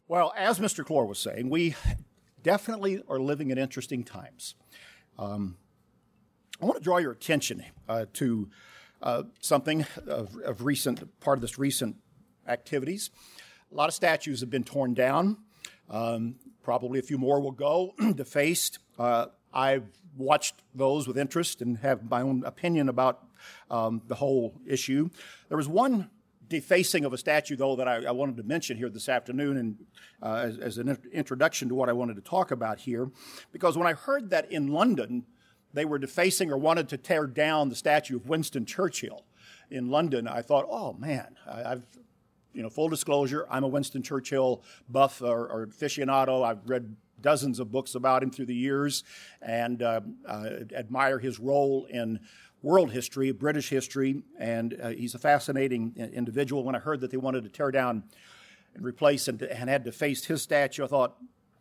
Well, as Mr. Clore was saying, we definitely are living in interesting times. I want to draw your attention to something of recent, part of this recent activities. A lot of statues have been torn down. Probably a few more will go, defaced. I've watched those with interest and have my own opinion about the whole issue. There was one defacing of a statue, though, that I wanted to mention here this afternoon and as an introduction to what I wanted to talk about here, because when I heard that in London they were defacing or wanted to tear down the statue of Winston Churchill in London, I thought, oh man, I've full disclosure, I'm a Winston Churchill buff or aficionado. I've read dozens of books about him through the years and admire his role in world history, British history, and he's a fascinating individual. When I heard that they wanted to tear down and replace and had defaced his statue, I thought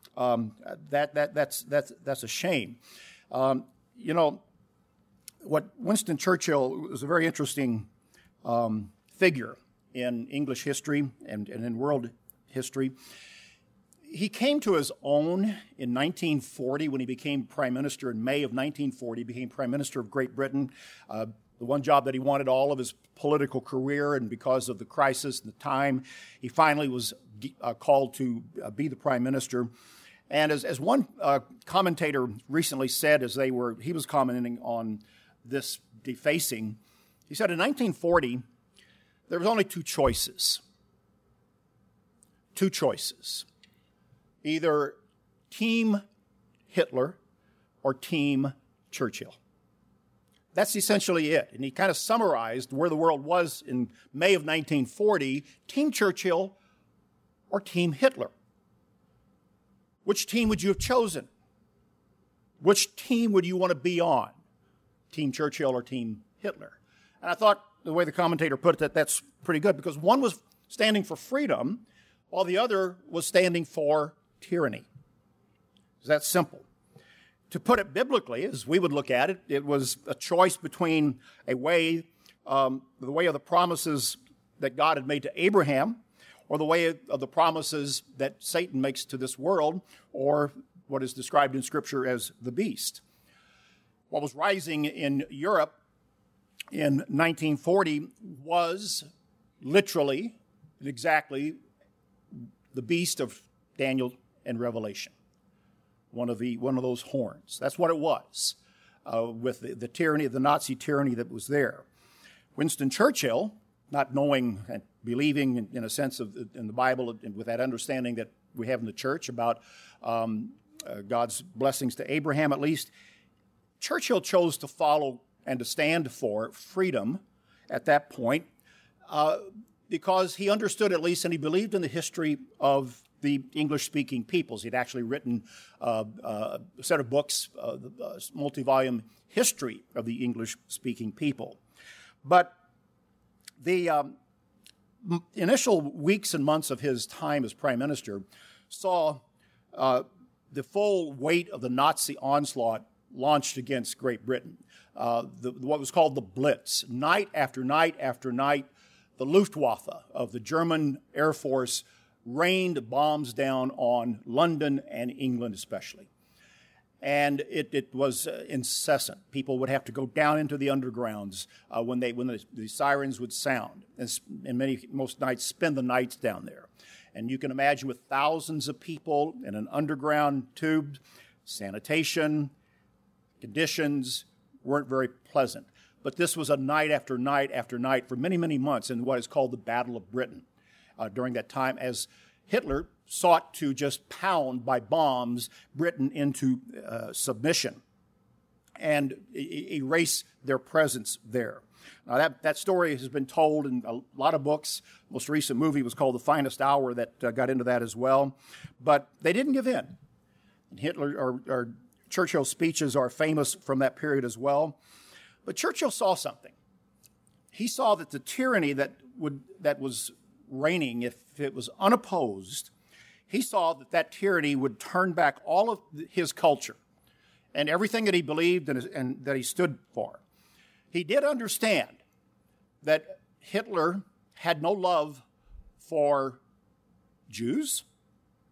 that's a shame. What Winston Churchill was a very interesting figure in English history and in world history. He came to his own in 1940 when he became prime minister. In May of 1940, he became prime minister of Great Britain, the one job that he wanted all of his political career, and because of the crisis and the time, he finally was called to be the prime minister. And as one commentator recently said, he was commenting on this defacing, he said in 1940, there was only two choices. Either Team Hitler or Team Churchill. That's essentially it. And he kind of summarized where the world was in May of 1940, Team Churchill or Team Hitler. Which team would you have chosen? Which team would you want to be on? Team Churchill or Team Hitler? And I thought the way the commentator put it, that's pretty good, because one was standing for freedom while the other was standing for tyranny. It's that simple. To put it biblically, as we would look at it, it was a choice between the way of the promises that God had made to Abraham, or the way of the promises that Satan makes to this world, or what is described in Scripture as the beast. What was rising in Europe in 1940 was literally and exactly the beast of Daniel and Revelation, one of those horns. That's what it was, with the tyranny, the Nazi tyranny that was there. Winston Churchill, not knowing and believing in a sense in the Bible and with that understanding that we have in the church about God's blessings to Abraham at least, Churchill chose to follow and to stand for freedom at that point because he understood at least, and he believed in the history of the English-speaking peoples. He'd actually written a set of books, multi-volume history of the English-speaking people. But the initial weeks and months of his time as prime minister saw the full weight of the Nazi onslaught launched against Great Britain. What was called the Blitz. Night after night after night, the Luftwaffe of the German Air Force rained bombs down on London and England especially. And it was incessant. People would have to go down into the undergrounds when the sirens would sound, and most nights spend the nights down there. And you can imagine with thousands of people in an underground tube, sanitation, conditions weren't very pleasant. But this was a night after night after night for many, many months in what is called the Battle of Britain during that time, as Hitler sought to just pound by bombs Britain into submission and erase their presence there. Now that story has been told in a lot of books. The most recent movie was called The Finest Hour that got into that as well. But they didn't give in. Hitler or Churchill's speeches are famous from that period as well. But Churchill saw something. He saw that the tyranny that was reigning, if it was unopposed, he saw that tyranny would turn back all of his culture and everything that he believed and that he stood for. He did understand that Hitler had no love for Jews,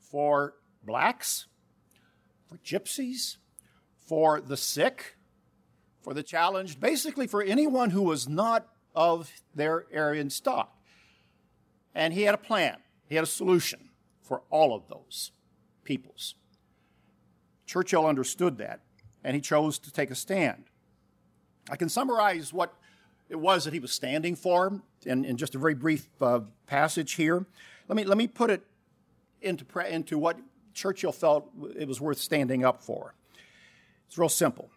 for blacks, for gypsies, for the sick, for the challenged, basically for anyone who was not of their Aryan stock. And he had a plan. He had a solution for all of those peoples. Churchill understood that, and he chose to take a stand. I can summarize what it was that he was standing for in just a very brief passage here. Let me put it into what Churchill felt it was worth standing up for. It's real simple.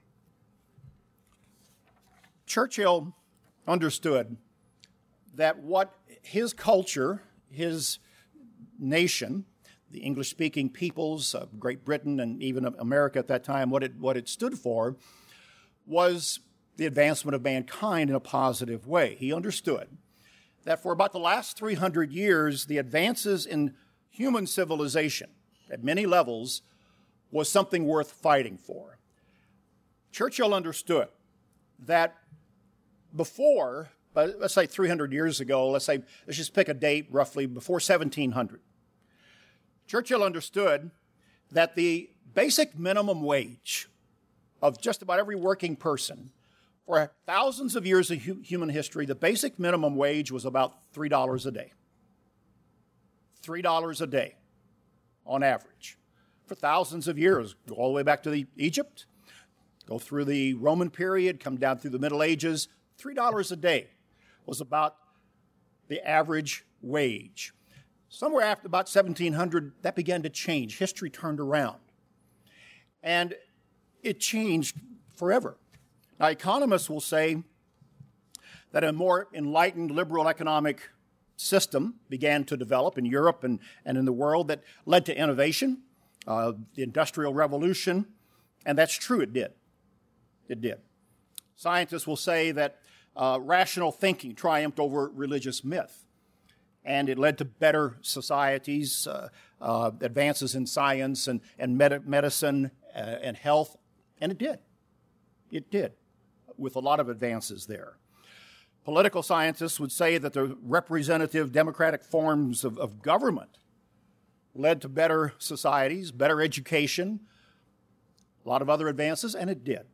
Churchill understood that what his culture, his nation, the English-speaking peoples of Great Britain and even America at that time, what it stood for was the advancement of mankind in a positive way. He understood that for about the last 300 years, the advances in human civilization at many levels was something worth fighting for. Churchill understood that before, let's say 300 years ago, let's just pick a date roughly before 1700, Churchill understood that the basic minimum wage of just about every working person for thousands of years of human history, the basic minimum wage was about $3 a day. $3 a day on average. For thousands of years, go all the way back to Egypt, go through the Roman period, come down through the Middle Ages, $3 a day was about the average wage. Somewhere after about 1700, that began to change. History turned around. And it changed forever. Now, economists will say that a more enlightened liberal economic system began to develop in Europe and in the world that led to innovation, the Industrial Revolution, and that's true, it did. It did. Scientists will say that rational thinking triumphed over religious myth, and it led to better societies, advances in science and medicine and health, and it did. It did, with a lot of advances there. Political scientists would say that the representative democratic forms of government led to better societies, better education, a lot of other advances, and it did.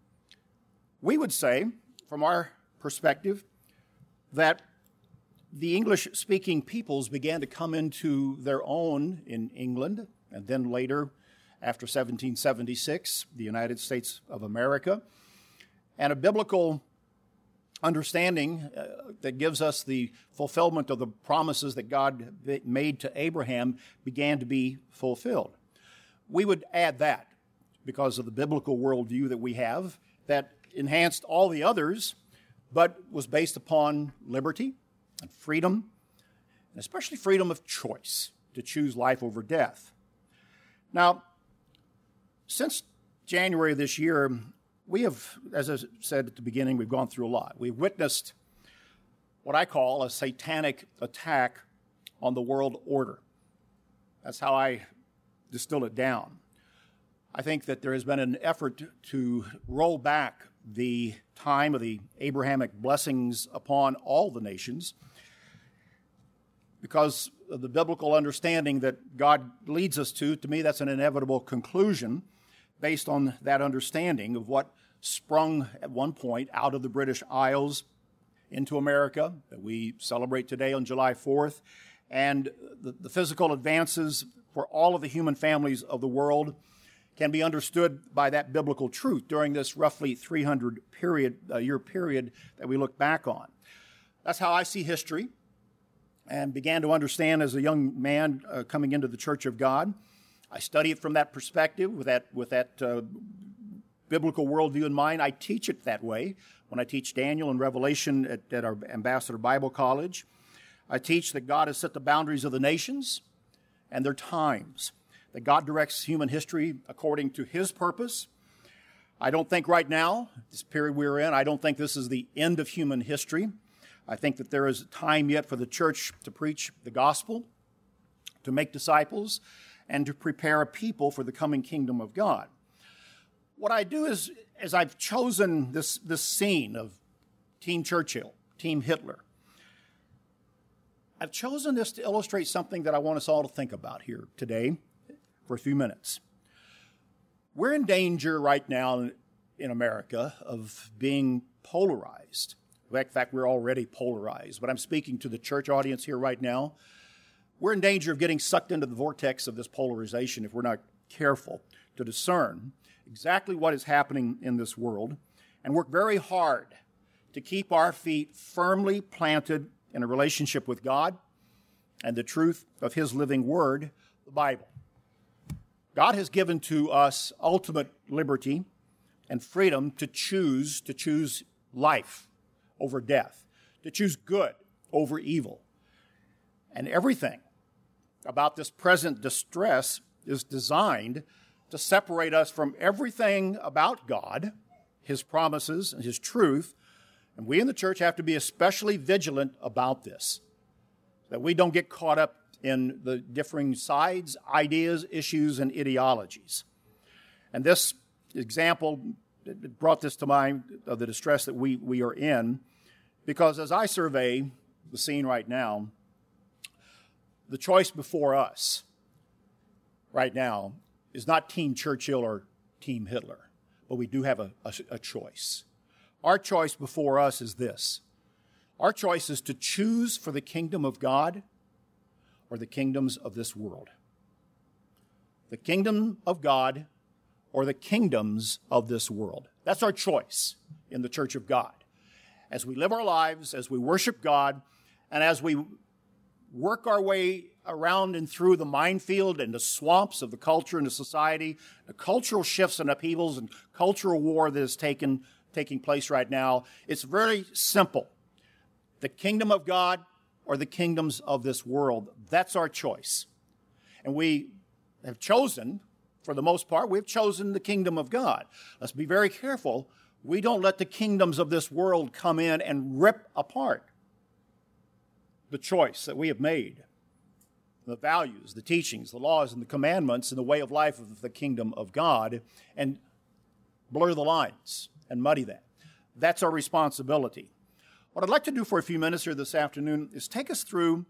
We would say, from our perspective, that the English-speaking peoples began to come into their own in England, and then later, after 1776, the United States of America, and a biblical understanding that gives us the fulfillment of the promises that God made to Abraham began to be fulfilled. We would add that because of the biblical worldview that we have that enhanced all the others, but was based upon liberty and freedom, and especially freedom of choice to choose life over death. Now, since January of this year, we have, as I said at the beginning, we've gone through a lot. We've witnessed what I call a satanic attack on the world order. That's how I distill it down. I think that there has been an effort to roll back the time of the Abrahamic blessings upon all the nations because of the biblical understanding that God leads us to. To me, that's an inevitable conclusion based on that understanding of what sprung at one point out of the British Isles into America that we celebrate today on July 4th, and the physical advances for all of the human families of the world can be understood by that biblical truth during this roughly 300-year period that we look back on. That's how I see history and began to understand as a young man coming into the Church of God. I study it from that perspective, with that biblical worldview in mind. I teach it that way when I teach Daniel and Revelation at our Ambassador Bible College. I teach that God has set the boundaries of the nations and their times, that God directs human history according to His purpose. I don't think right now, this period we're in, I don't think this is the end of human history. I think that there is time yet for the church to preach the gospel, to make disciples, and to prepare a people for the coming kingdom of God. What I do is I've chosen this scene of Team Churchill, Team Hitler. I've chosen this to illustrate something that I want us all to think about here today for a few minutes. We're in danger right now in America of being polarized. In fact, we're already polarized, but I'm speaking to the church audience here right now. We're in danger of getting sucked into the vortex of this polarization if we're not careful to discern exactly what is happening in this world and work very hard to keep our feet firmly planted in a relationship with God and the truth of His living Word, the Bible. God has given to us ultimate liberty and freedom to choose life over death, to choose good over evil. And everything about this present distress is designed to separate us from everything about God, His promises, and His truth. And we in the church have to be especially vigilant about this, that we don't get caught up in the differing sides, ideas, issues, and ideologies. And this example brought this to mind of the distress that we are in, because as I survey the scene right now, the choice before us right now is not Team Churchill or Team Hitler, but we do have a choice. Our choice before us is this. Our choice is to choose for the kingdom of God or the kingdoms of this world. The kingdom of God or the kingdoms of this world. That's our choice in the church of God. As we live our lives, as we worship God, and as we work our way around and through the minefield and the swamps of the culture and the society, the cultural shifts and upheavals and cultural war that is taking place right now, it's very simple. The kingdom of God or the kingdoms of this world. That's our choice. And we have chosen, for the most part, we've chosen the kingdom of God. Let's be very careful. We don't let the kingdoms of this world come in and rip apart the choice that we have made, the values, the teachings, the laws, and the commandments and the way of life of the kingdom of God, and blur the lines and muddy that. That's our responsibility. What I'd like to do for a few minutes here this afternoon is take us through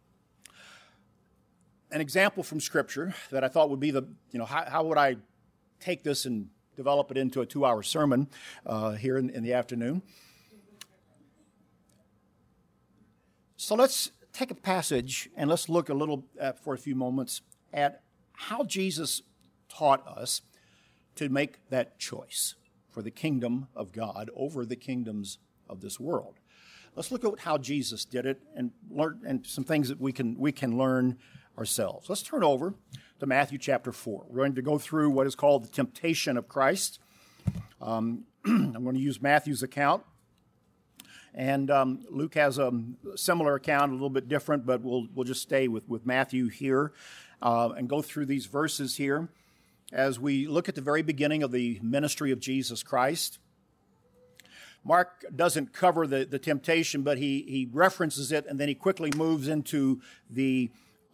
an example from Scripture that I thought would be how would I take this and develop it into a 2-hour sermon here in the afternoon. So let's take a passage and let's look a little for a few moments at how Jesus taught us to make that choice for the kingdom of God over the kingdoms of this world. Let's look at how Jesus did it and learn and some things that we can learn ourselves. Let's turn over to Matthew chapter 4. We're going to go through what is called the temptation of Christ. I'm going to use Matthew's account. And Luke has a similar account, a little bit different, but we'll just stay with Matthew here and go through these verses here as we look at the very beginning of the ministry of Jesus Christ. Mark doesn't cover the temptation, but he references it, and then he quickly moves into the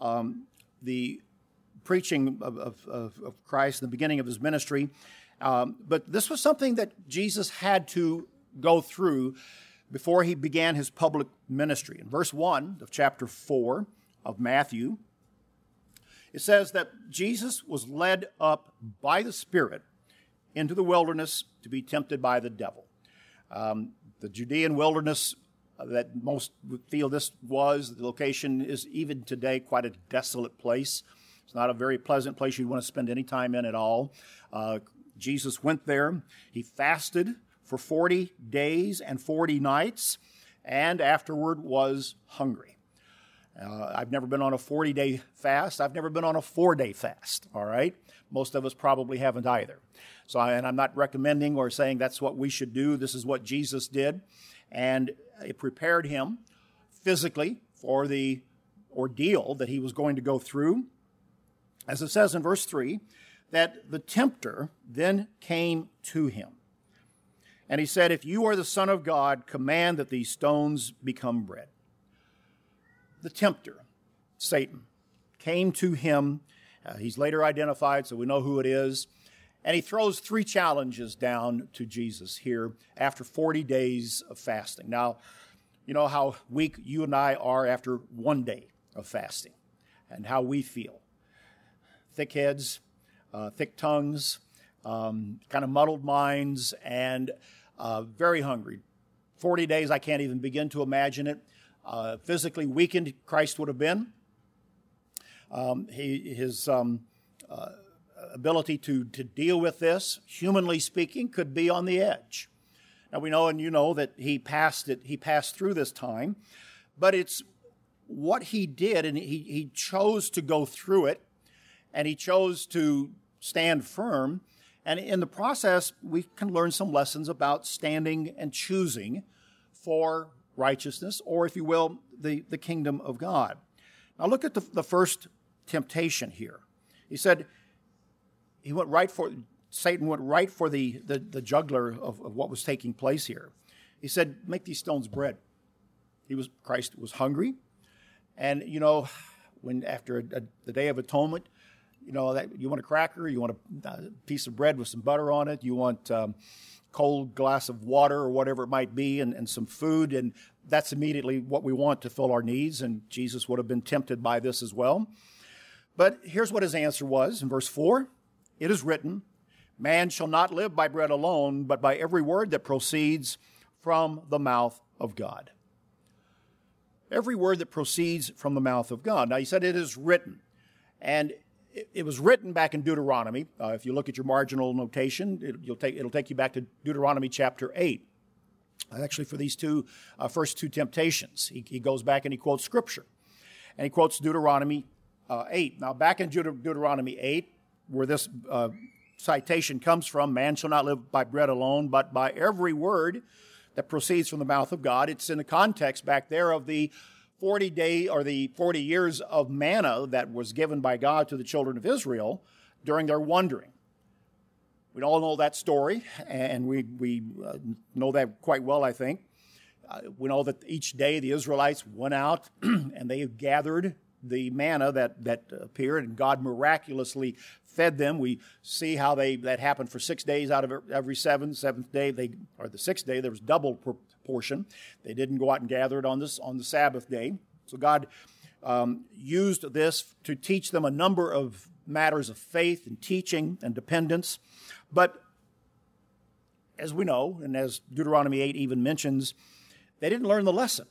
preaching of Christ, the beginning of his ministry. But this was something that Jesus had to go through before he began his public ministry. In verse 1 of chapter 4 of Matthew, it says that Jesus was led up by the Spirit into the wilderness to be tempted by the devil. The Judean wilderness that most would feel this was, the location is even today quite a desolate place. It's not a very pleasant place you'd want to spend any time in at all. Jesus went there. He fasted for 40 days and 40 nights, and afterward was hungry. I've never been on a 40-day fast. I've never been on a 4-day fast, all right? Most of us probably haven't either. And I'm not recommending or saying that's what we should do. This is what Jesus did, and it prepared him physically for the ordeal that he was going to go through. As it says in verse 3, that the tempter then came to him. And he said, "If you are the Son of God, command that these stones become bread." The tempter, Satan, came to him. He's later identified, so we know who it is. And he throws 3 challenges down to Jesus here after 40 days of fasting. Now, You know how weak you and I are after one day of fasting and how we feel. Thick heads, thick tongues, kind of muddled minds, and very hungry. 40 days, I can't even begin to imagine it. Physically weakened Christ would have been. His ability to deal with this, humanly speaking, could be on the edge. Now we know, and you know, that he passed through this time, but it's what he did, and he chose to go through it, and he chose to stand firm. And in the process, we can learn some lessons about standing and choosing for righteousness, or if you will, the kingdom of God. Now look at the first temptation here. He said, Satan went right for the jugular of what was taking place here. He said, make these stones bread. Christ was hungry. And, you know, when after the Day of Atonement, you know, that you want a cracker, you want a piece of bread with some butter on it, you want cold glass of water or whatever it might be, and some food, and that's immediately what we want to fill our needs, and Jesus would have been tempted by this as well. But here's what his answer was in verse 4. It is written, man shall not live by bread alone, but by every word that proceeds from the mouth of God. Every word that proceeds from the mouth of God. Now, he said it is written. And it was written back in Deuteronomy. If you look at your marginal notation, it'll take you back to Deuteronomy chapter 8. Actually, for these first two temptations, he goes back and he quotes Scripture. And he quotes Deuteronomy 8. Now, back in Deuteronomy 8, where this citation comes from, man shall not live by bread alone, but by every word that proceeds from the mouth of God. It's in the context back there of the 40 years of manna that was given by God to the children of Israel during their wandering. We all know that story, and we know that quite well, I think. We know that each day the Israelites went out and they gathered the manna that appeared, and God miraculously fed them. We see how that happened for 6 days out of every seven. Seventh day, the sixth day, there was double proportion. They didn't go out and gather it on the Sabbath day. So God used this to teach them a number of matters of faith and teaching and dependence. But as we know, and as Deuteronomy 8 even mentions, they didn't learn the lesson.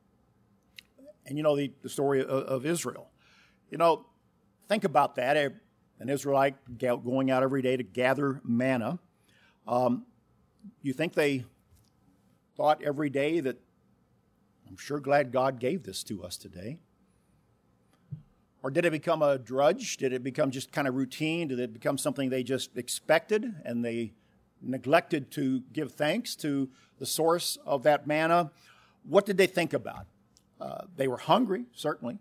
And you know the story of Israel. You know, think about that. An Israelite going out every day to gather manna. You think they thought every day that, I'm sure glad God gave this to us today? Or did it become a drudge? Did it become just kind of routine? Did it become something they just expected and they neglected to give thanks to the source of that manna? What did they think about? They were hungry, certainly.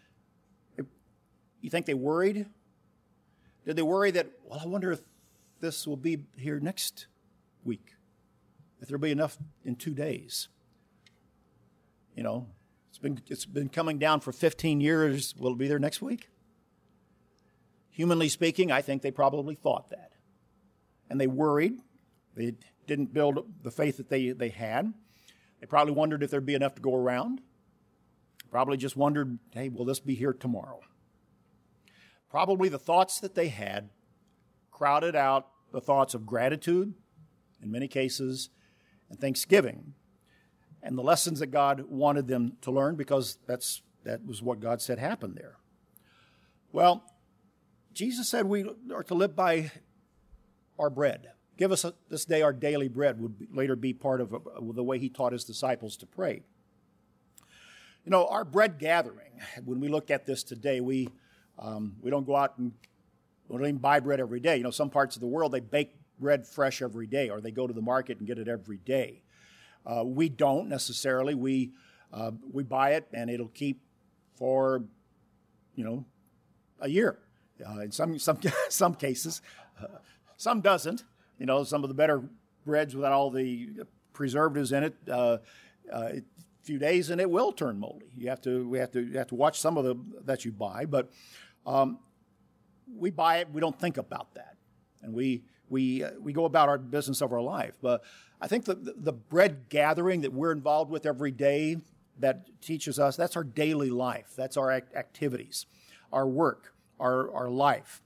You think they worried? Did they worry that, well, I wonder if this will be here next week? If there'll be enough in 2 days? You know, it's been coming down for 15 years. Will it be there next week? Humanly speaking, I think they probably thought that. And they worried. They didn't build the faith that they had. They probably wondered if there'd be enough to go around. Probably just wondered, hey, will this be here tomorrow? Probably the thoughts that they had crowded out the thoughts of gratitude, in many cases, and thanksgiving, and the lessons that God wanted them to learn, because that was what God said happened there. Well, Jesus said we are to live by our bread. Give us this day our daily bread would later be part of the way he taught his disciples to pray. You know, our bread gathering, when we look at this today, we don't go out and we don't even buy bread every day. You know, some parts of the world, they bake bread fresh every day, or they go to the market and get it every day. We don't necessarily. We buy it, and it'll keep for, a year. In some cases, some doesn't. You know, some of the better breads without all the preservatives in it, a few days and it will turn moldy. You have to watch some of that you buy, but we buy it. We don't think about that, and we we go about our business of our life. But I think the bread gathering that we're involved with every day that teaches us, that's our daily life. That's our activities, our work, our life.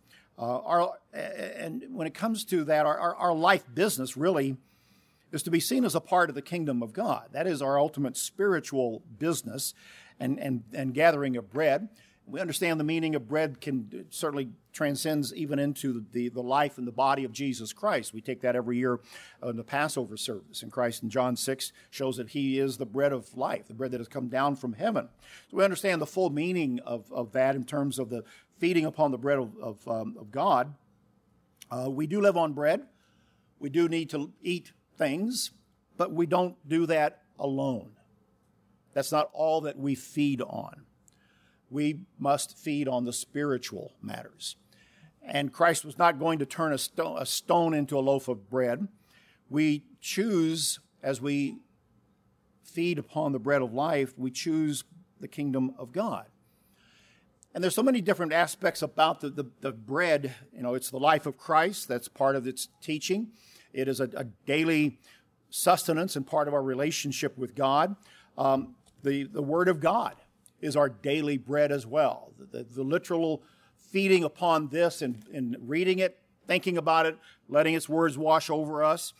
And when it comes to that, our life business really is to be seen as a part of the kingdom of God. That is our ultimate spiritual business and gathering of bread. We understand the meaning of bread certainly transcends even into the life and the body of Jesus Christ. We take that every year in the Passover service. And Christ in John 6 shows that he is the bread of life, the bread that has come down from heaven. So we understand the full meaning of that in terms of the feeding upon the bread of God. We do live on bread. We do need to eat things, but we don't do that alone. That's not all that we feed on. We must feed on the spiritual matters. And Christ was not going to turn a stone into a loaf of bread. We choose, as we feed upon the bread of life, we choose the kingdom of God. And there's so many different aspects about the bread. You know, it's the life of Christ. That's part of its teaching. It is a daily sustenance and part of our relationship with God. The Word of God is our daily bread as well. The literal feeding upon this and reading it, thinking about it, letting its words wash over us.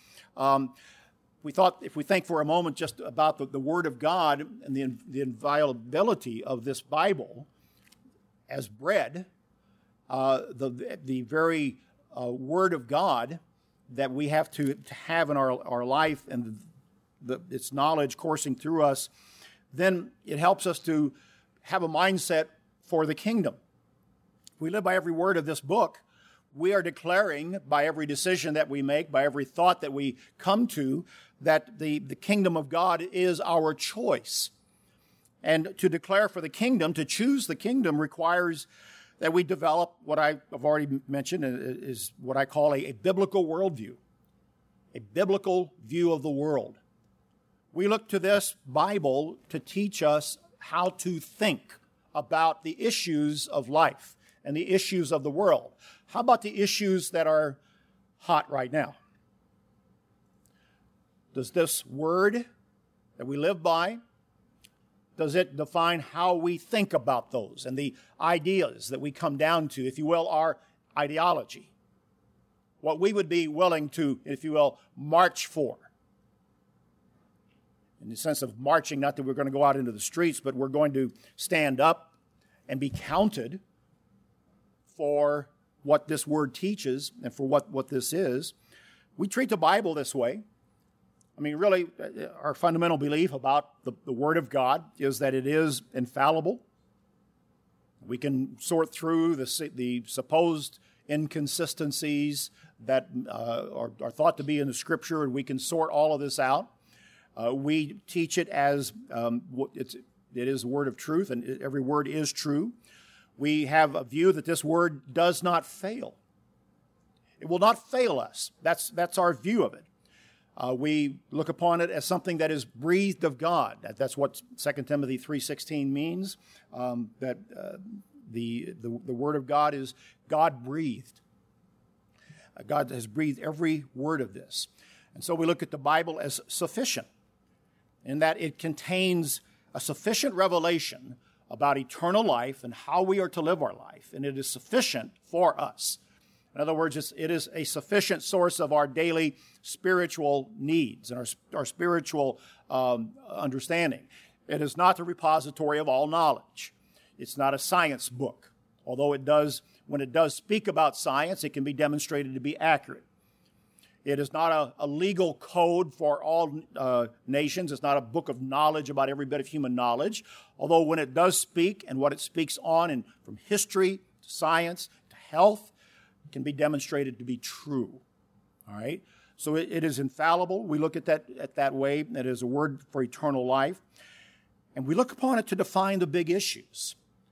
We thought, if we think for a moment just about the Word of God and the inviolability of this Bible as bread, the very Word of God that we have to have in our life and its knowledge coursing through us, then it helps us to have a mindset for the kingdom. If we live by every word of this book, we are declaring by every decision that we make, by every thought that we come to, that the kingdom of God is our choice. And to declare for the kingdom, to choose the kingdom, requires that we develop what I've already mentioned is what I call a biblical worldview, a biblical view of the world. We look to this Bible to teach us how to think about the issues of life and the issues of the world. How about the issues that are hot right now? Does this word that we live by, does it define how we think about those and the ideas that we come down to, if you will, our ideology? What we would be willing to, if you will, march for. In the sense of marching, not that we're going to go out into the streets, but we're going to stand up and be counted for what this word teaches and for what this is. We treat the Bible this way. I mean, really, our fundamental belief about the Word of God is that it is infallible. We can sort through the supposed inconsistencies that are thought to be in the Scripture, and we can sort all of this out. We teach it as it is the word of truth, and every word is true. We have a view that this word does not fail. It will not fail us. That's our view of it. We look upon it as something that is breathed of God. That's what 2 Timothy 3:16 means, that the word of God is God-breathed. God has breathed every word of this. And so we look at the Bible as sufficient, in that it contains a sufficient revelation about eternal life and how we are to live our life, and it is sufficient for us. In other words, it is a sufficient source of our daily spiritual needs and our spiritual understanding. It is not the repository of all knowledge. It's not a science book, although when it does speak about science, it can be demonstrated to be accurate. It is not a legal code for all nations. It's not a book of knowledge about every bit of human knowledge. Although when it does speak and what it speaks on, and from history to science to health, it can be demonstrated to be true. All right? So it is infallible. We look at that way. It is a word for eternal life. And we look upon it to define the big issues.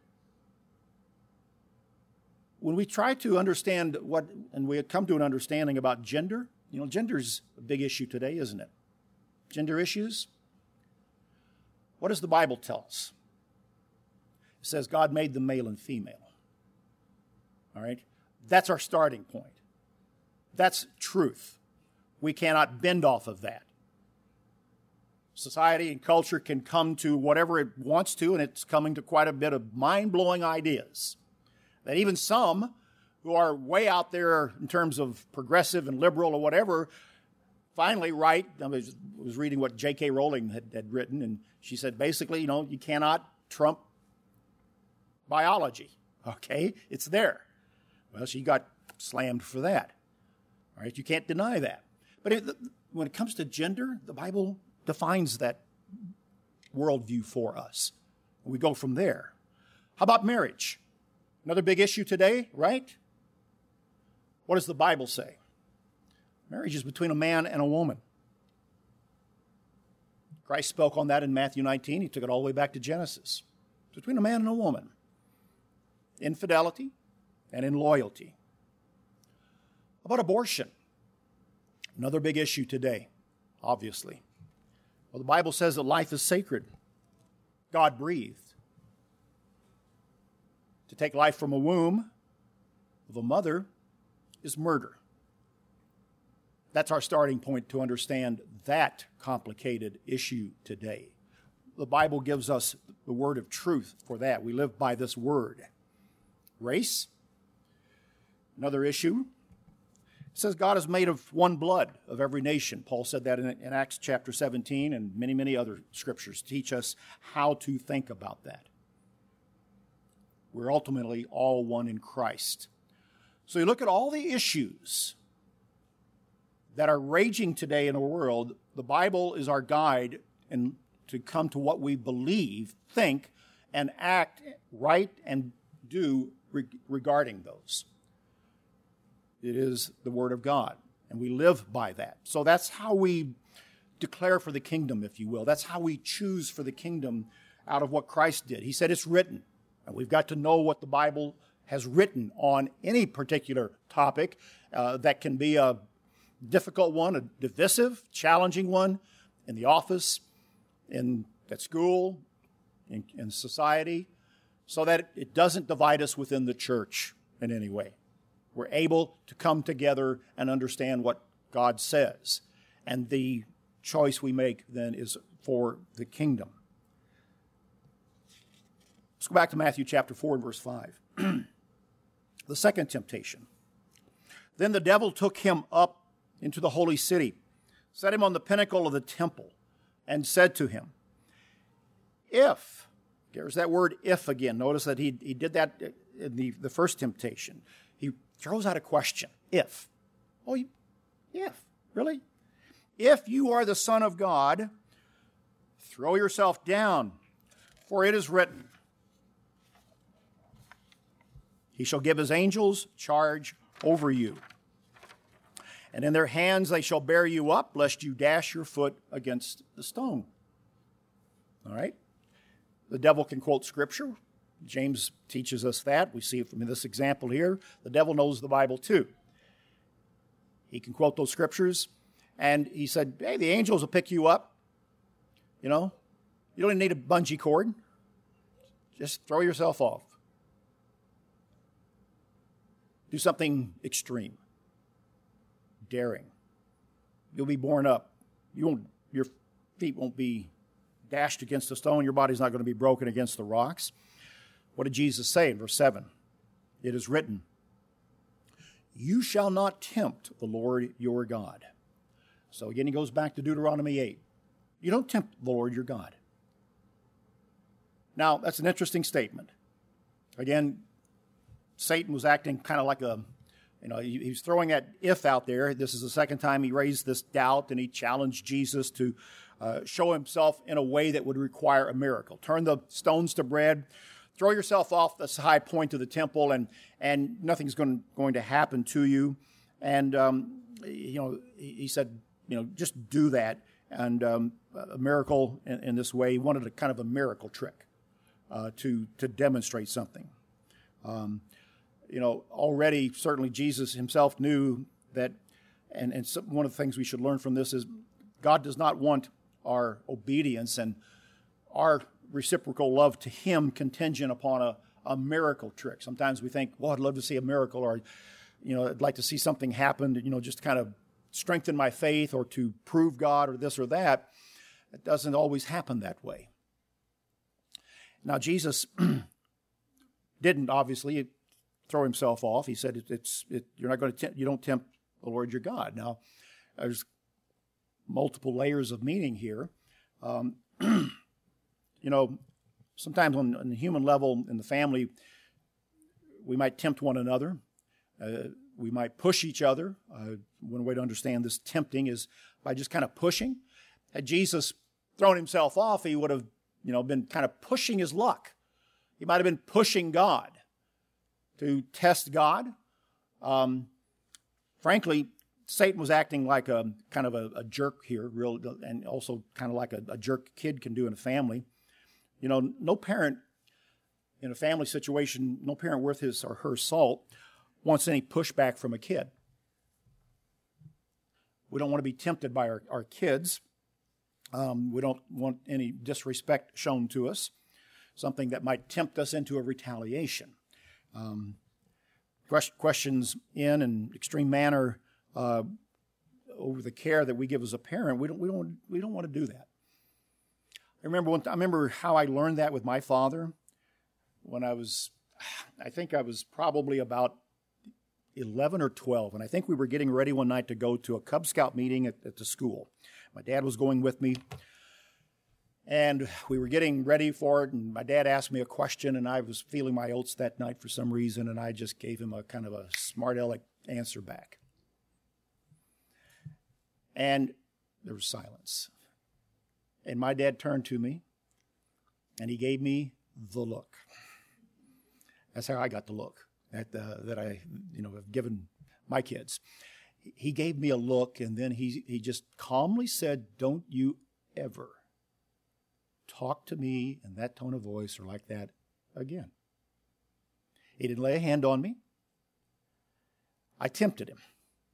When we try to understand and we come to an understanding about gender, gender's a big issue today, isn't it? Gender issues. What does the Bible tell us? It says God made them male and female. All right? That's our starting point. That's truth. We cannot bend off of that. Society and culture can come to whatever it wants to, and it's coming to quite a bit of mind-blowing ideas that even some who are way out there in terms of progressive and liberal or whatever finally write. I was reading what J.K. Rowling had written, and she said basically, you cannot trump biology. Okay? It's there. Well, she got slammed for that. All right? You can't deny that. But when it comes to gender, the Bible defines that worldview for us. We go from there. How about marriage? Another big issue today, right? What does the Bible say? Marriage is between a man and a woman. Christ spoke on that in Matthew 19. He took it all the way back to Genesis. It's between a man and a woman. In fidelity and in loyalty. How about abortion? Another big issue today, obviously. Well, the Bible says that life is sacred. God breathed. To take life from a womb of a mother is murder. That's our starting point to understand that complicated issue today. The Bible gives us the word of truth for that. We live by this word. Race, another issue. It says God is made of one blood of every nation. Paul said that in Acts chapter 17, and many, many other scriptures teach us how to think about that. We're ultimately all one in Christ. So you look at all the issues that are raging today in the world. The Bible is our guide and to come to what we believe, think, and act right and do regarding those. It is the Word of God, and we live by that. So that's how we declare for the kingdom, if you will. That's how we choose for the kingdom out of what Christ did. He said it's written, and we've got to know what the Bible has written on any particular topic that can be a difficult one, a divisive, challenging one in the office, at school, in society, so that it doesn't divide us within the church in any way. We're able to come together and understand what God says. And the choice we make then is for the kingdom. Let's go back to Matthew chapter 4 and verse 5. The second temptation. Then the devil took him up into the holy city, set him on the pinnacle of the temple, and said to him, if, there's that word if again. Notice that he did that in the first temptation. He throws out a question. If. If. Really? If you are the Son of God, throw yourself down, for it is written, He shall give His angels charge over you. And in their hands they shall bear you up, lest you dash your foot against the stone. All right? The devil can quote Scripture. James teaches us that. We see it from this example here. The devil knows the Bible too. He can quote those Scriptures. And he said, hey, the angels will pick you up. You don't even need a bungee cord. Just throw yourself off. Do something extreme. Daring. You'll be borne up. Your feet won't be dashed against a stone. Your body's not going to be broken against the rocks. What did Jesus say in verse 7? It is written, you shall not tempt the Lord your God. So again, he goes back to Deuteronomy 8. You don't tempt the Lord your God. Now, that's an interesting statement. Again, Satan was acting kind of like he's throwing that if out there. This is the second time he raised this doubt, and he challenged Jesus to show himself in a way that would require a miracle. Turn the stones to bread. Throw yourself off this high point of the temple, and nothing's going to happen to you. And, he said, just do that. And a miracle in this way, he wanted a kind of a miracle trick to demonstrate something. Already, certainly Jesus himself knew that, and one of the things we should learn from this is God does not want our obedience and our reciprocal love to Him contingent upon a miracle trick. Sometimes we think, well, I'd love to see a miracle, or I'd like to see something happen, just kind of strengthen my faith or to prove God or this or that. It doesn't always happen that way. Now, Jesus didn't obviously throw himself off. He said, "You're not going to you don't tempt the Lord your God." Now, there's multiple layers of meaning here. Sometimes on the human level in the family, we might tempt one another. We might push each other. One way to understand this tempting is by just kind of pushing. Had Jesus thrown himself off, he would have, been kind of pushing his luck. He might have been pushing God to test God. Frankly, Satan was acting like a kind of a jerk here, and also kind of like a jerk kid can do in a family. No parent in a family situation, no parent worth his or her salt wants any pushback from a kid. We don't want to be tempted by our kids. We don't want any disrespect shown to us, something that might tempt us into a retaliation. Questions in an extreme manner over the care that we give as a parent. We don't want to do that. I remember how I learned that with my father when I think I was probably about 11 or 12, and I think we were getting ready one night to go to a Cub Scout meeting at the school. My dad was going with me, and we were getting ready for it, and my dad asked me a question, and I was feeling my oats that night for some reason, and I just gave him a kind of a smart aleck answer back. And there was silence. And my dad turned to me, and he gave me the look. That's how I got the look that I have given my kids. He gave me a look, and then he just calmly said, "Don't you ever talk to me in that tone of voice or like that again." He didn't lay a hand on me. I tempted him.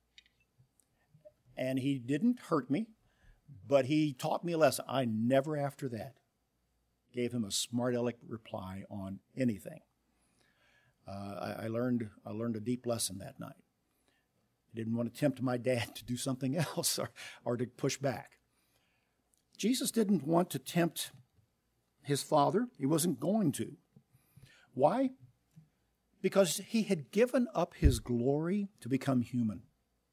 And he didn't hurt me, but he taught me a lesson. I never after that gave him a smart aleck reply on anything. I learned a deep lesson that night. I didn't want to tempt my dad to do something else or to push back. Jesus didn't want to tempt his Father. He wasn't going to. Why? Because he had given up his glory to become human.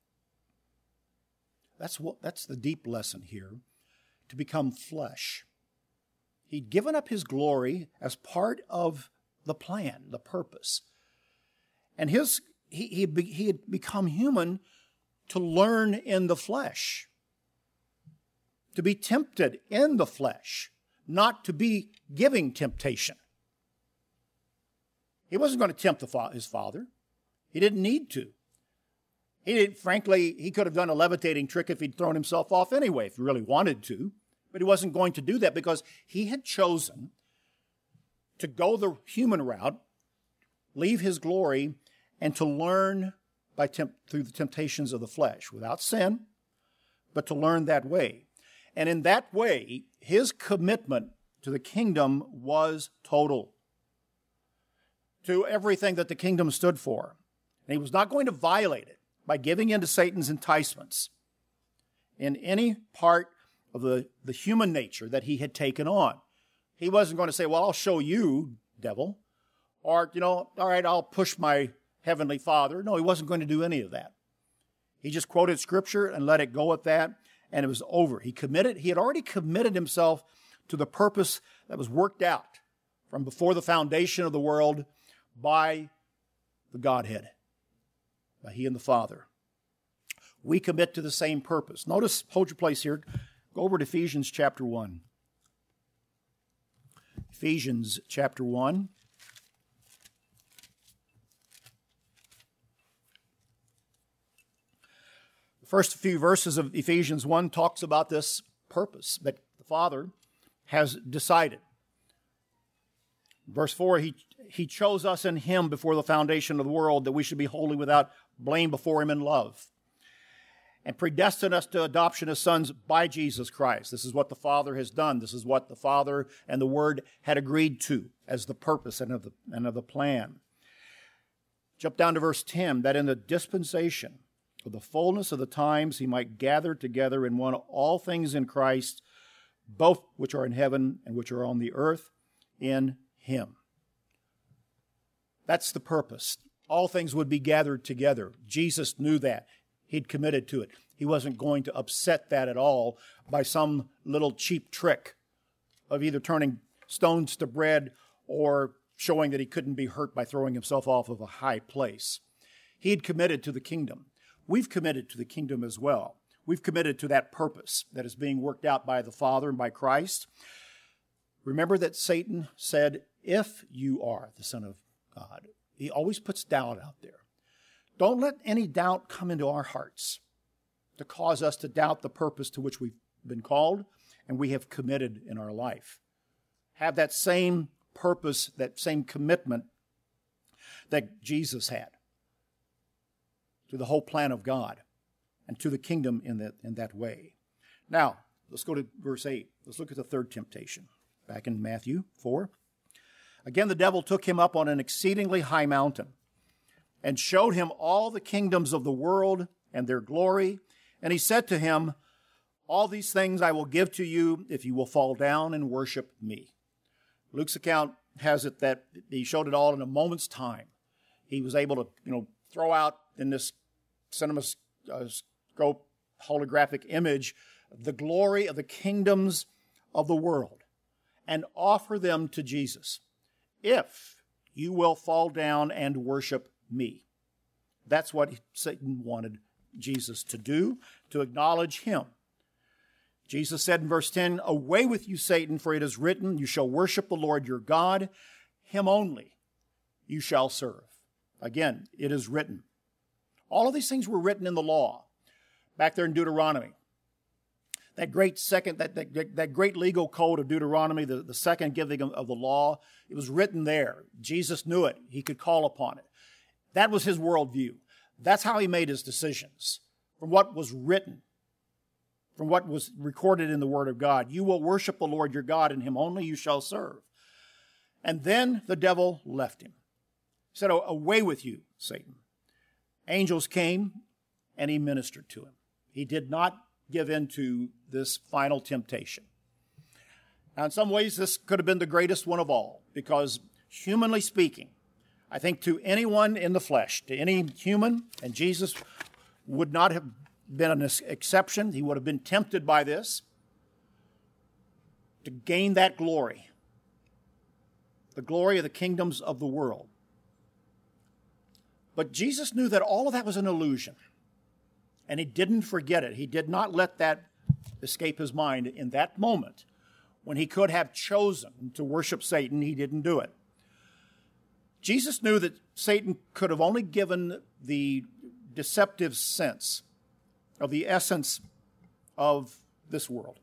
That's the deep lesson here, to become flesh. He'd given up his glory as part of the plan, the purpose. And he had become human to learn in the flesh, to be tempted in the flesh, not to be giving temptation. He wasn't going to tempt his Father. He didn't need to. Frankly, he could have done a levitating trick if he'd thrown himself off anyway, if he really wanted to. But he wasn't going to do that because he had chosen to go the human route, leave his glory, and to learn through the temptations of the flesh, without sin, but to learn that way. And in that way, his commitment to the kingdom was total, to everything that the kingdom stood for. And he was not going to violate it by giving in to Satan's enticements in any part of the human nature that he had taken on. He wasn't going to say, "Well, I'll show you, devil," or, "All right, I'll push my heavenly Father." No, he wasn't going to do any of that. He just quoted Scripture and let it go at that, and it was over. He had already committed himself to the purpose that was worked out from before the foundation of the world by the Godhead, by he and the Father. We commit to the same purpose. Notice, hold your place here. Go over to Ephesians chapter 1. Ephesians chapter 1. The first few verses of Ephesians 1 talks about this purpose that the Father has decided. Verse 4, He chose us in Him before the foundation of the world, that we should be holy without blame before Him in love, and predestined us to adoption as sons by Jesus Christ. This is what the Father has done. This is what the Father and the Word had agreed to as the purpose and of the plan. Jump down to verse 10, that in the dispensation of the fullness of the times he might gather together in one all things in Christ, both which are in heaven and which are on the earth, in him. That's the purpose. All things would be gathered together. Jesus knew that. He'd committed to it. He wasn't going to upset that at all by some little cheap trick of either turning stones to bread or showing that he couldn't be hurt by throwing himself off of a high place. He'd committed to the kingdom. We've committed to the kingdom as well. We've committed to that purpose that is being worked out by the Father and by Christ. Remember that Satan said, if you are the Son of God. He always puts doubt out there. Don't let any doubt come into our hearts to cause us to doubt the purpose to which we've been called and we have committed in our life. Have that same purpose, that same commitment that Jesus had to the whole plan of God and to the kingdom in that way. Now, let's go to verse 8. Let's look at the third temptation. Back in Matthew 4. Again, the devil took him up on an exceedingly high mountain and showed him all the kingdoms of the world and their glory. And he said to him, all these things I will give to you if you will fall down and worship me. Luke's account has it that he showed it all in a moment's time. He was able to, throw out in this CinemaScope holographic image the glory of the kingdoms of the world and offer them to Jesus. If you will fall down and worship me. That's what Satan wanted Jesus to do, to acknowledge him. Jesus said in verse 10, away with you, Satan, for it is written, you shall worship the Lord your God, him only you shall serve. Again, it is written. All of these things were written in the law, back there in Deuteronomy. That great legal code of Deuteronomy, the second giving of the law, it was written there. Jesus knew it. He could call upon it. That was his worldview. That's how he made his decisions, from what was written, from what was recorded in the Word of God. You will worship the Lord your God, and him only you shall serve. And then the devil left him. He said, away with you, Satan. Angels came, and he ministered to him. He did not give in to this final temptation. Now, in some ways, this could have been the greatest one of all, because humanly speaking, I think to anyone in the flesh, to any human, and Jesus would not have been an exception. He would have been tempted by this to gain that glory, the glory of the kingdoms of the world. But Jesus knew that all of that was an illusion. And he didn't forget it. He did not let that escape his mind in that moment. When he could have chosen to worship Satan, he didn't do it. Jesus knew that Satan could have only given the deceptive sense of the essence of this world.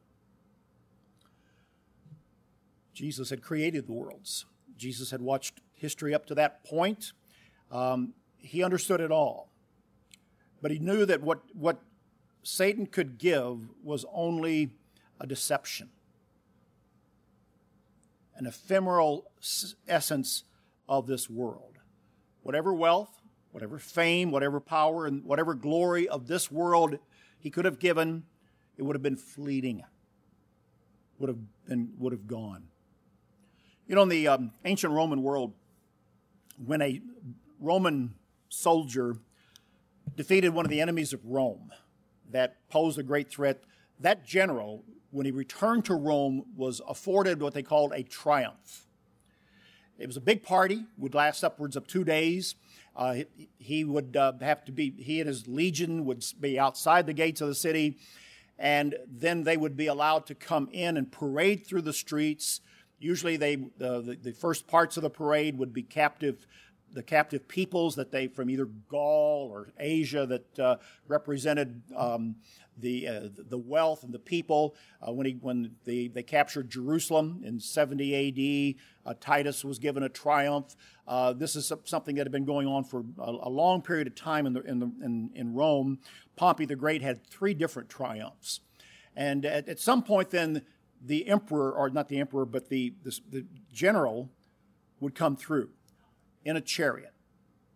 Jesus had created the worlds. Jesus had watched history up to that point. He understood it all. But he knew that what Satan could give was only a deception, an ephemeral essence of this world. Whatever wealth, whatever fame, whatever power, and whatever glory of this world he could have given, it would have been fleeting, would have gone. In the ancient Roman world, when a Roman soldier defeated one of the enemies of Rome that posed a great threat, that general, when he returned to Rome, was afforded what they called a triumph. It was a big party, would last upwards of 2 days. He and his legion would be outside the gates of the city, and then they would be allowed to come in and parade through the streets. Usually the first parts of the parade would be the captive peoples that they from either Gaul or Asia that represented the wealth and the people. When they captured Jerusalem in 70 A.D., Titus was given a triumph. This is something that had been going on for a long period of time in Rome. Pompey the Great had 3 different triumphs, and at some point then the emperor, or not the emperor, but the general would come through in a chariot.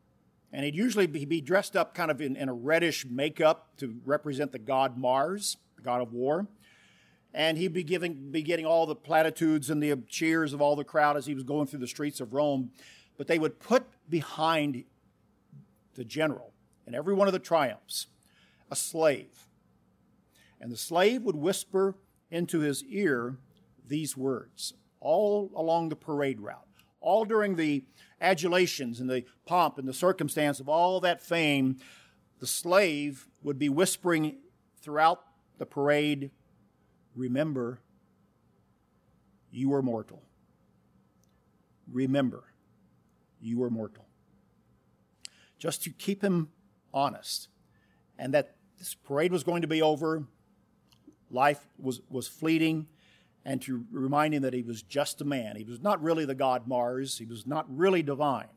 And he'd usually be dressed up kind of in a reddish makeup to represent the god Mars, the god of war. And he'd be getting all the platitudes and the cheers of all the crowd as he was going through the streets of Rome. But they would put behind the general in every one of the triumphs a slave. And the slave would whisper into his ear these words all along the parade route, all during the adulations and the pomp and the circumstance of all that fame. The slave would be whispering throughout the parade, "Remember, you are mortal. Remember, you are mortal." Just to keep him honest, and that this parade was going to be over, life was fleeting, and to remind him that he was just a man. He was not really the god Mars. He was not really divine.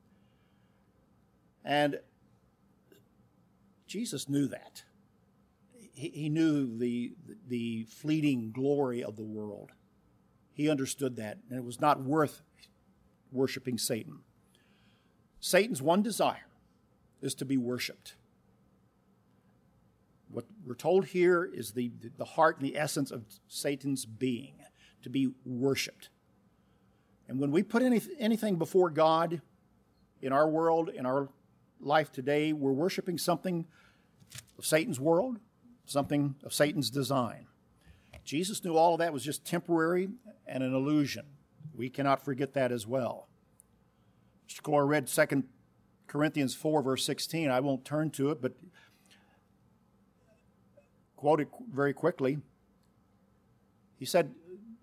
And Jesus knew that. He knew the fleeting glory of the world. He understood that, and it was not worth worshiping Satan. Satan's one desire is to be worshipped. What we're told here is the heart and the essence of Satan's being, to be worshipped. And when we put anything before God in our world, in our life today, we're worshiping something of Satan's world, something of Satan's design. Jesus knew all of that was just temporary and an illusion. We cannot forget that as well. Mr. Clore read 2 Corinthians 4, verse 16. I won't turn to it, but quote it very quickly. He said,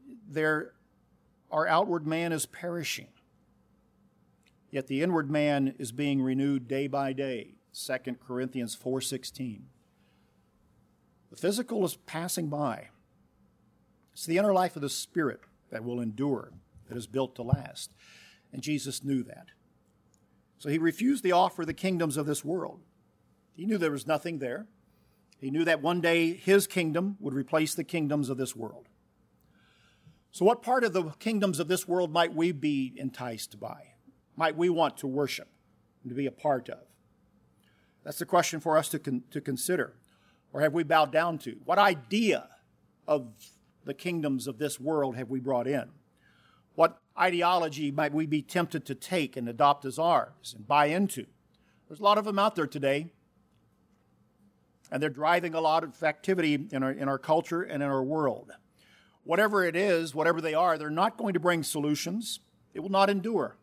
our outward man is perishing, yet the inward man is being renewed day by day. 2 Corinthians 4:16. The physical is passing by. It's the inner life of the spirit that will endure, that is built to last. And Jesus knew that. So he refused the offer of the kingdoms of this world. He knew there was nothing there. He knew that one day his kingdom would replace the kingdoms of this world. So what part of the kingdoms of this world might we be enticed by? Might we want to worship and to be a part of? That's the question for us to consider. Or have we bowed down to? What idea of the kingdoms of this world have we brought in? What ideology might we be tempted to take and adopt as ours and buy into? There's a lot of them out there today. And they're driving a lot of activity in our culture and in our world. Whatever it is, whatever they are, they're not going to bring solutions. It will not endure.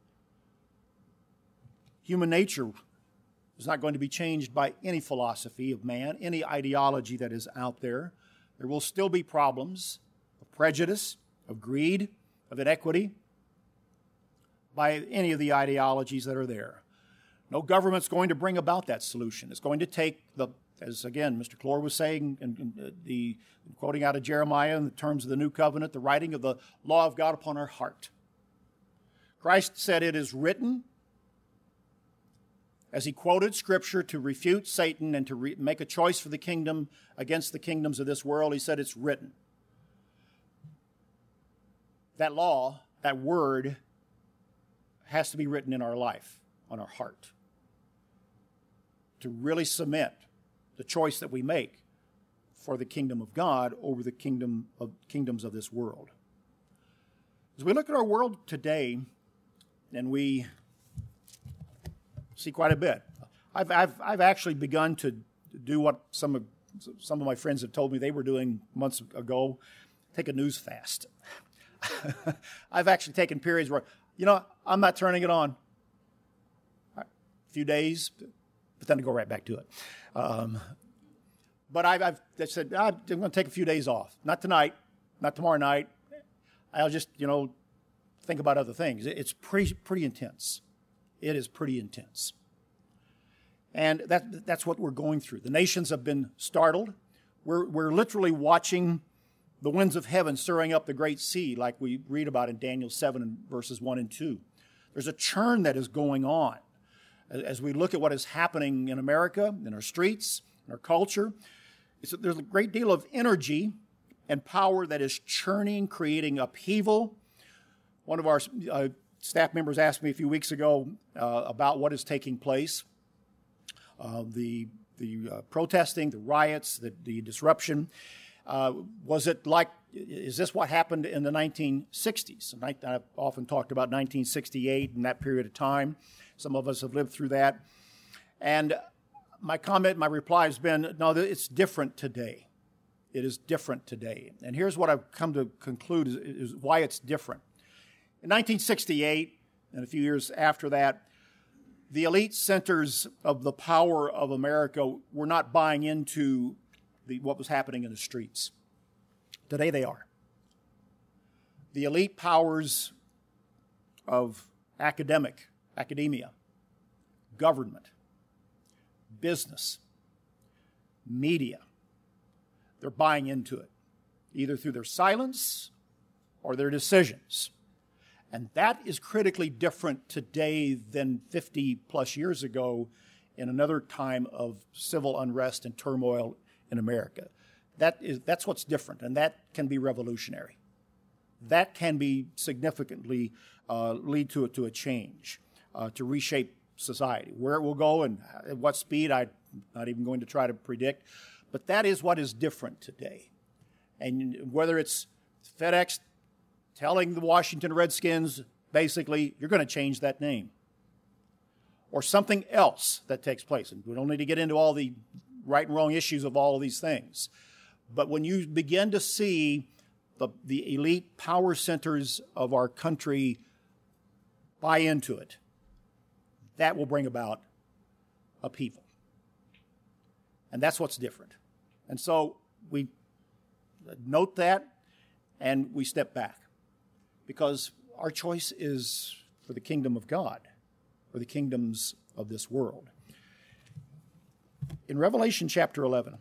Human nature is not going to be changed by any philosophy of man, any ideology that is out there. There will still be problems of prejudice, of greed, of inequity by any of the ideologies that are there. No government's going to bring about that solution. It's going to take as again, Mr. Clore was saying, quoting out of Jeremiah in the terms of the new covenant, the writing of the law of God upon our heart. Christ said, "It is written," as he quoted Scripture to refute Satan and to make a choice for the kingdom against the kingdoms of this world. He said, "It's written." That law, that word, has to be written in our life, on our heart, to really cement the choice that we make for the kingdom of God over the kingdoms of this world. As we look at our world today, and we see quite a bit. I've actually begun to do what some of my friends have told me they were doing months ago, take a news fast. I've actually taken periods where, I'm not turning it on. A few days, but then I go right back to it. But I've said, I'm going to take a few days off. Not tonight, not tomorrow night. I'll just, think about other things. It's pretty intense. It is pretty intense. And that's what we're going through. The nations have been startled. We're literally watching the winds of heaven stirring up the great sea, like we read about in Daniel 7 and verses 1 and 2. There's a churn that is going on as we look at what is happening in America, in our streets, in our culture. There's a great deal of energy and power that is churning, creating upheaval. One of our staff members asked me a few weeks ago about what is taking place. The protesting, the riots, the disruption. Was it like, is this what happened in the 1960s? And I've often talked about 1968 and that period of time. Some of us have lived through that. And my reply has been, no, it's different today. It is different today. And here's what I've come to conclude is why it's different. In 1968, and a few years after that, the elite centers of the power of America were not buying into what was happening in the streets. Today they are. The elite powers of academia, government, business, media, they're buying into it, either through their silence or their decisions. And that is critically different today than 50 plus years ago in another time of civil unrest and turmoil in America. That's what's different, and that can be revolutionary. That can be significantly lead to a change, to reshape society. Where it will go and at what speed, I'm not even going to try to predict. But that is what is different today. And whether it's FedEx telling the Washington Redskins, basically, you're going to change that name, or something else that takes place. And we don't need to get into all the right and wrong issues of all of these things. But when you begin to see the elite power centers of our country buy into it, that will bring about upheaval. And that's what's different. And so we note that and we step back, because our choice is for the kingdom of God, or the kingdoms of this world. In Revelation chapter 11,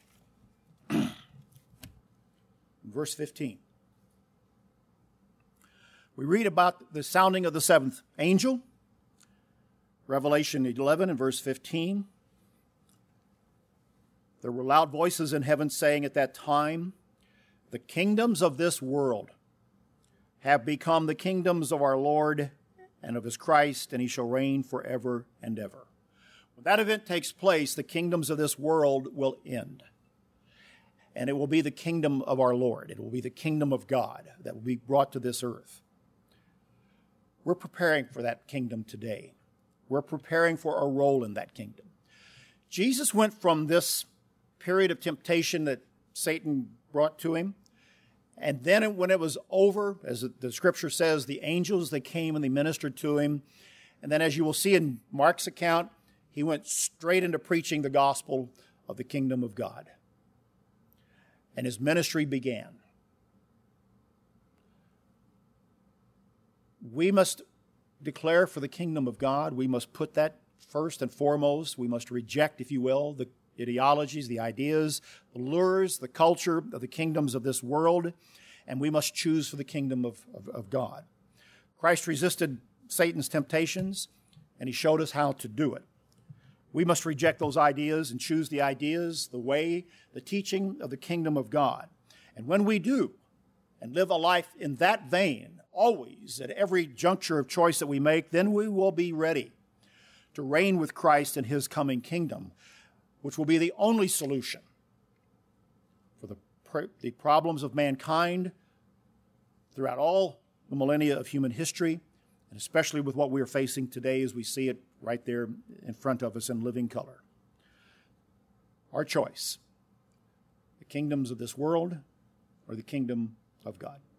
verse 15, we read about the sounding of the seventh angel. Revelation 11 and verse 15. There were loud voices in heaven saying at that time, the kingdoms of this world have become the kingdoms of our Lord and of his Christ, and he shall reign forever and ever. When that event takes place, the kingdoms of this world will end. And it will be the kingdom of our Lord. It will be the kingdom of God that will be brought to this earth. We're preparing for that kingdom today. We're preparing for our role in that kingdom. Jesus went from this period of temptation that Satan brought to him, and then when it was over, as the scripture says, the angels, they came and they ministered to him. And then as you will see in Mark's account, he went straight into preaching the gospel of the kingdom of God. And his ministry began. We must declare for the kingdom of God. We must put that first and foremost. We must reject, if you will, the ideologies, the ideas, the lures, the culture of the kingdoms of this world, and we must choose for the kingdom of God. Christ resisted Satan's temptations, and he showed us how to do it. We must reject those ideas and choose the ideas, the way, the teaching of the kingdom of God. And when we do, and live a life in that vein, always, at every juncture of choice that we make, then we will be ready to reign with Christ in his coming kingdom, which will be the only solution for the problems of mankind throughout all the millennia of human history, and especially with what we are facing today as we see it right there in front of us in living color. Our choice, the kingdoms of this world or the kingdom of God.